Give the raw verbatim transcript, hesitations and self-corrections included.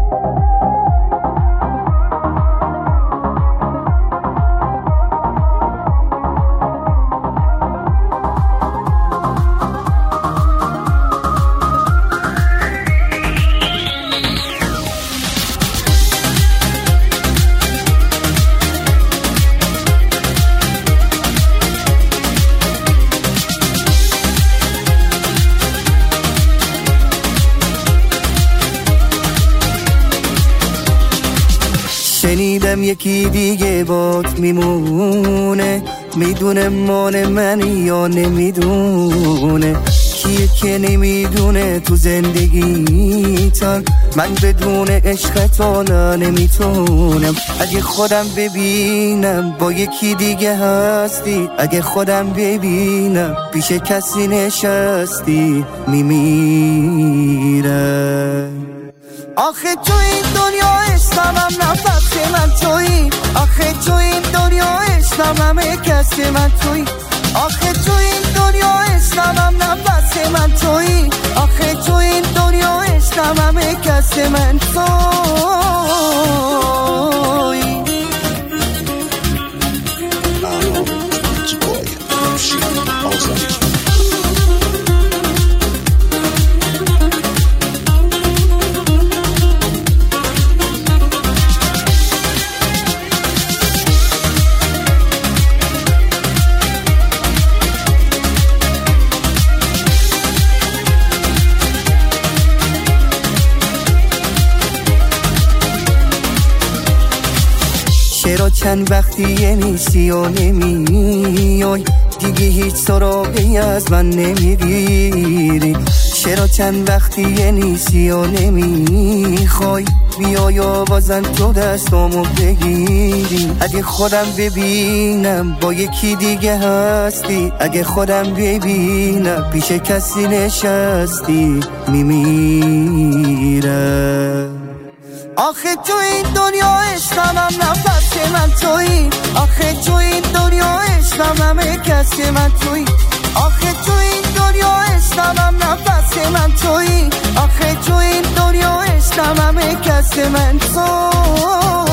شنیدم یکی دیگه بات میمونه، میدونه مال منی یا نمیدونه. کیه که نمیدونه تو زندگیتم، من بدون عشقت حالا نمیتونم. اگه خودم ببینم با یکی دیگه هستی، اگه خودم ببینم پیش کسی نشستی، میمیرم. آخه تو این دنیا اسمم نفس من تویی، آخه تو این دنیا اسمم همه کس من تویی، آخه تو این دنیا اسمم نفس من تویی، آخه تو این دنیا اسمم همه کس من تویی. چرا چند وقتی نیستی و نمیای، دیگه هیچ سراغی از من نمیگیری. چرا چند وقتی نیستی و نمیخوای، بیای و بازم تو دستامو بگیری. اگه خودم ببینم با یکی دیگه هستی، اگه خودم ببینم پیش کسی نشستی، میمیرم. آخه تو این دنیا عشقم نفس من تویی، آخه تو این دنیا عشقم همه کس من تویی، آخه تو این دنیا عشقم نفس من تویی، آخه تو این دنیا عشقم همه کس من تویی.